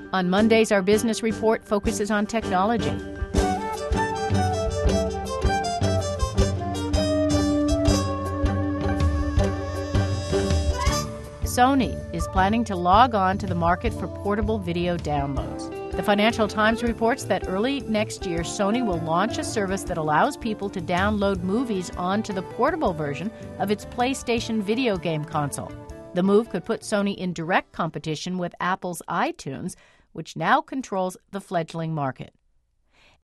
On Mondays, our business report focuses on technology. Sony is planning to log on to the market for portable video downloads. The Financial Times reports that early next year, Sony will launch a service that allows people to download movies onto the portable version of its PlayStation video game console. The move could put Sony in direct competition with Apple's iTunes, which now controls the fledgling market.